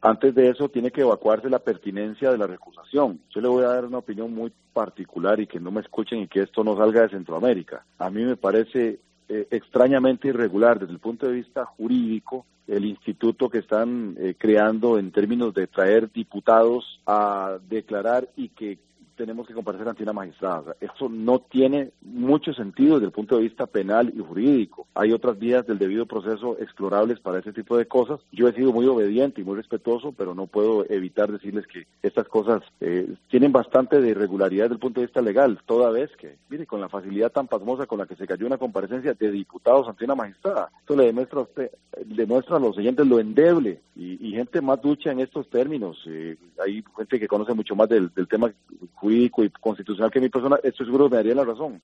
Antes de eso tiene que evacuarse la pertinencia de la recusación. Yo le voy a dar una opinión muy particular y que no me escuchen y que esto no salga de Centroamérica. A mí me parece extrañamente irregular desde el punto de vista jurídico el instituto que están creando en términos de traer diputados a declarar y que tenemos que comparecer ante una magistrada. O sea, eso no tiene mucho sentido desde el punto de vista penal y jurídico. Hay otras vías del debido proceso explorables para ese tipo de cosas. Yo he sido muy obediente y muy respetuoso, pero no puedo evitar decirles que estas cosas tienen bastante de irregularidad desde el punto de vista legal, toda vez que, mire, con la facilidad tan pasmosa con la que se cayó una comparecencia de diputados ante una magistrada, esto le demuestra a usted, demuestra a los oyentes lo endeble y gente más ducha en estos términos. Hay gente que conoce mucho más del tema jurídico y constitucional que mi persona, estoy seguro me daría la razón.